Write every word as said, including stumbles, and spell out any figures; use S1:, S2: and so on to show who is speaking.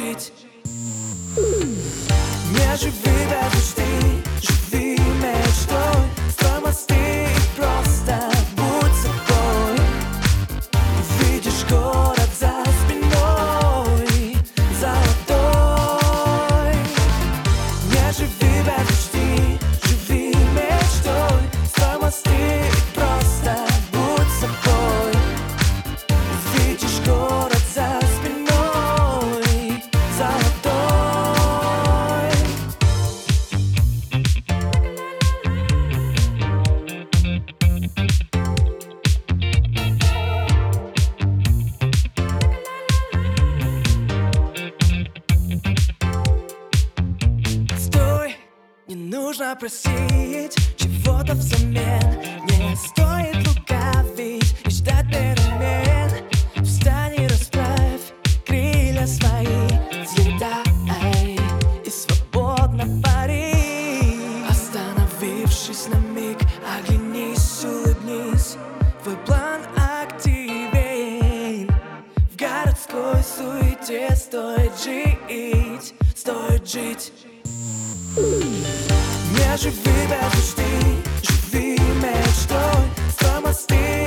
S1: жить. Не живи без мечты, живи мечтой. Строй мосты и просто будь собой. Видишь город за спиной золотой. Не живи без мечты, живи мечтой. Строй мосты и просто будь собой. Видишь город за спиной золотой. Стой, не нужно просить чего-то взамен. Не стоит лукавить и ждать перемен. Встань и расправь крылья свои, взлетай и свободно пари. Остановившись на миг, оглянись, улыбнись. Твой план активен. В городской суете стоит жить, стоит жить. Не живи без мечты, живи мечтой. Строй мосты